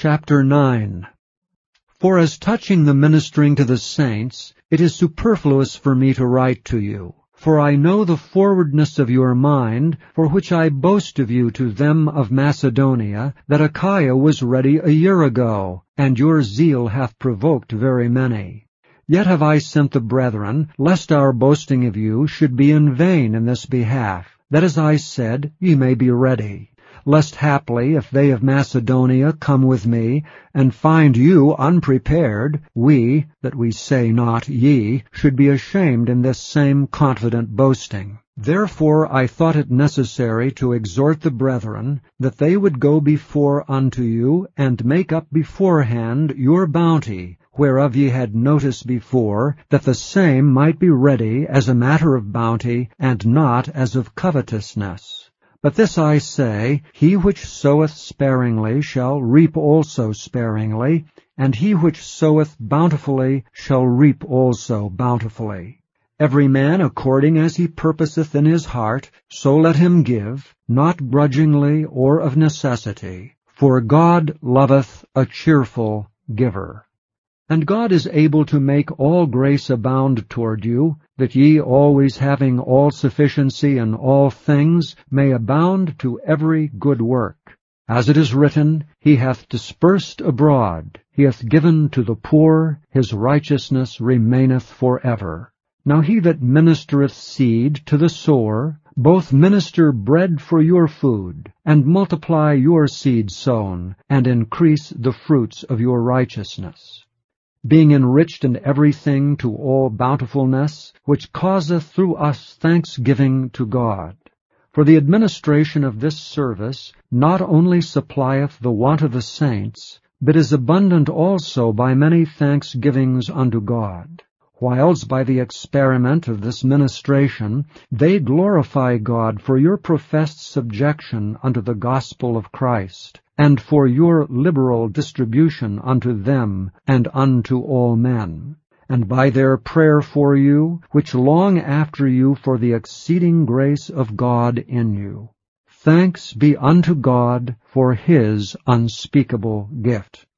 Chapter 9. For as touching the ministering to the saints, it is superfluous for me to write to you. For I know the forwardness of your mind, for which I boast of you to them of Macedonia, that Achaia was ready a year ago, and your zeal hath provoked very many. Yet have I sent the brethren, lest our boasting of you should be in vain in this behalf, that as I said, ye may be ready. Lest haply, if they of Macedonia come with me, and find you unprepared, we, that we say not ye, should be ashamed in this same confident boasting. Therefore I thought it necessary to exhort the brethren, that they would go before unto you, and make up beforehand your bounty, whereof ye had notice before, that the same might be ready as a matter of bounty, and not as of covetousness. But this I say, he which soweth sparingly shall reap also sparingly, and he which soweth bountifully shall reap also bountifully. Every man according as he purposeth in his heart, so let him give, not grudgingly or of necessity, for God loveth a cheerful giver. And God is able to make all grace abound toward you, that ye always having all sufficiency in all things may abound to every good work. As it is written, He hath dispersed abroad, He hath given to the poor, His righteousness remaineth forever. Now he that ministereth seed to the sower, both minister bread for your food, and multiply your seed sown, and increase the fruits of your righteousness, being enriched in everything to all bountifulness, which causeth through us thanksgiving to God. For the administration of this service not only supplieth the want of the saints, but is abundant also by many thanksgivings unto God. Whiles by the experiment of this ministration they glorify God for your professed subjection unto the gospel of Christ, and for your liberal distribution unto them and unto all men, and by their prayer for you, which long after you for the exceeding grace of God in you. Thanks be unto God for His unspeakable gift.